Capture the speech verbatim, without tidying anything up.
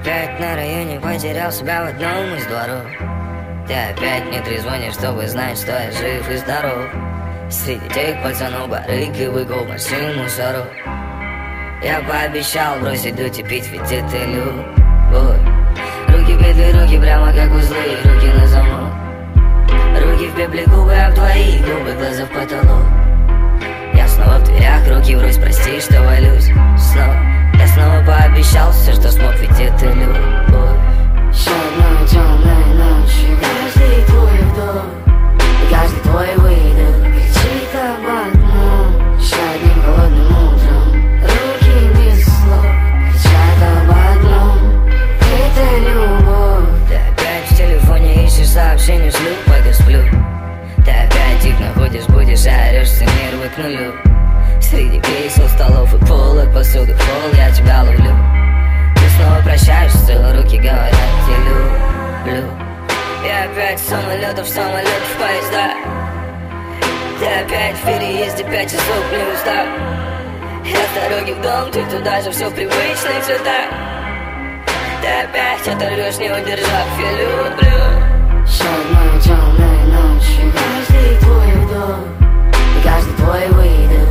опять на районе потерял себя в одном из дворов. Ты опять не трезвонишь, чтобы знать, что я жив и здоров. Среди тех пацанов барыг и быков машин мусоров. Я пообещал бросить дуть и пить, ведь это любовь. Руки в петли, руки прямо как узлы, руки на замок. Руки в пепле, губы об твои губы, глаза в потолок. Я снова в дверях, руки врозь, прости, что валюсь снова. Я снова пообещал все, что смог, ведь это любовь. Еще одной темной ночью каждый твой вдох и каждый твой выдох кричит об одном. Еще одним холодным утром руки без слов кричат об одном. Это любовь. Ты опять в телефоне ищешь сообщения, шлю, пока сплю. Ты опять их находишь, будешь, орешь, нервы к нулю. Среди кресел, столов и полок, посуды в пол, я тебя ловлю. Ты снова прощаешься, руки говорят, я люблю. Я опять с самолетов, самолетов в поезда. Ты опять в переезде, пять часов плюс, да. Я с дороги в дом, ты туда же, все в привычных цветах. Ты опять оторвешь, не удержав, я люблю. Еще одной темной ночью каждый твой вдох и каждый твой выдох